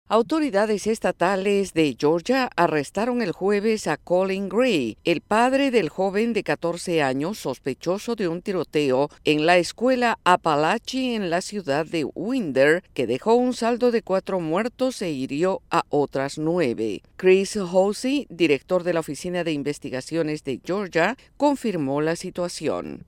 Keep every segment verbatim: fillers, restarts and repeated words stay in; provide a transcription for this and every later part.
Autoridades estatales de Georgia arrestaron el jueves a Colin Gray, el padre del joven de catorce años sospechoso de un tiroteo en la escuela Apalachee en la ciudad de Winder, que dejó un saldo de cuatro muertos e hirió a otras nueve. Chris Hosey, director de la Oficina de Investigaciones de Georgia, confirmó la situación.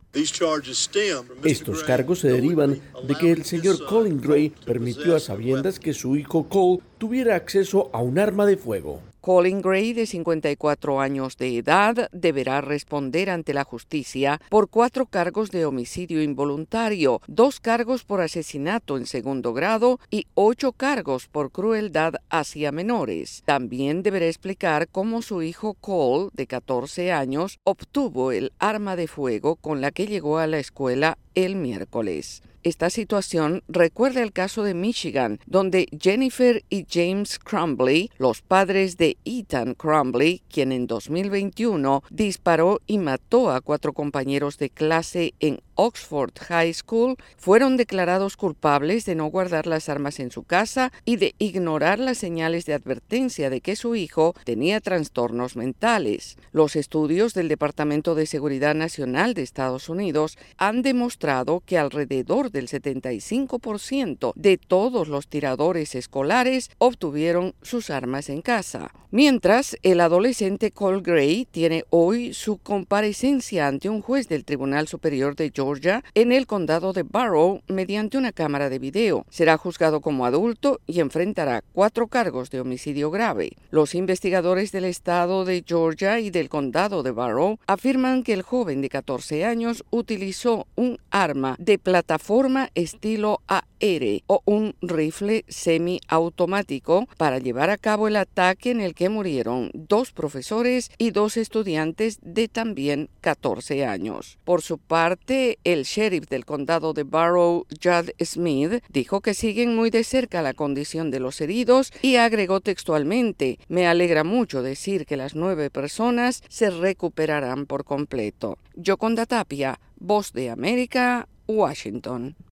Estos cargos se derivan de que el señor Colin Gray permitió a sabiendas que su hijo Cole tuviera acceso a un arma de fuego. Colin Gray, de cincuenta y cuatro años de edad, deberá responder ante la justicia por cuatro cargos de homicidio involuntario, dos cargos por asesinato en segundo grado y ocho cargos por crueldad hacia menores. También deberá explicar cómo su hijo Cole, de catorce años, obtuvo el arma de fuego con la que llegó a la escuela el miércoles. Esta situación recuerda el caso de Michigan, donde Jennifer y James Crumbley, los padres de Ethan Crumbley, quien en dos mil veintiuno disparó y mató a cuatro compañeros de clase en Oxford High School, fueron declarados culpables de no guardar las armas en su casa y de ignorar las señales de advertencia de que su hijo tenía trastornos mentales. Los estudios del Departamento de Seguridad Nacional de Estados Unidos han demostrado que alrededor del setenta y cinco por ciento de todos los tiradores escolares obtuvieron sus armas en casa. Mientras, el adolescente Cole Gray tiene hoy su comparecencia ante un juez del Tribunal Superior de Georgia en el condado de Barrow mediante una cámara de video. Será juzgado como adulto y enfrentará cuatro cargos de homicidio grave. Los investigadores del estado de Georgia y del condado de Barrow afirman que el joven de catorce años utilizó un arma de plataforma estilo A R o un rifle semiautomático para llevar a cabo el ataque en el que murieron dos profesores y dos estudiantes de también catorce años. Por su parte, el sheriff del condado de Barrow, Judd Smith, dijo que siguen muy de cerca la condición de los heridos y agregó textualmente: "Me alegra mucho decir que las nueve personas se recuperarán por completo". Yoconda Tapia, Voz de América, Washington.